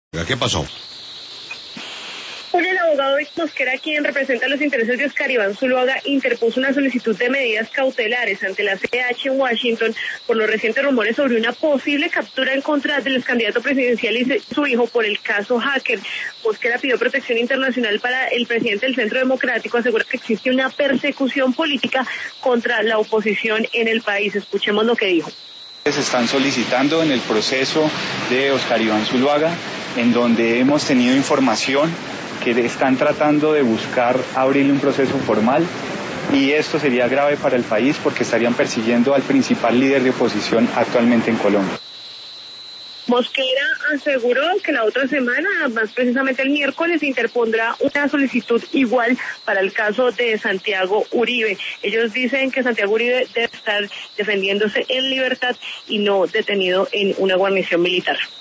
¿Qué pasó? Hoy el abogado Víctor Mosquera, quien representa los intereses de Oscar Iván Zuluaga, interpuso una solicitud de medidas cautelares ante la CH en Washington por los recientes rumores sobre una posible captura en contra del candidato presidencial y su hijo por el caso Hacker. Mosquera pidió protección internacional para el presidente del Centro Democrático, asegura que existe una persecución política contra la oposición en el país. Escuchemos lo que dijo. Se están solicitando en el proceso de Oscar Iván Zuluaga, en donde hemos tenido información que están tratando de buscar abrirle un proceso formal, y esto sería grave para el país porque estarían persiguiendo al principal líder de oposición actualmente en Colombia. Mosquera aseguró que la otra semana, más precisamente el miércoles, interpondrá una solicitud igual para el caso de Santiago Uribe. Ellos dicen que Santiago Uribe debe estar defendiéndose en libertad y no detenido en una guarnición militar.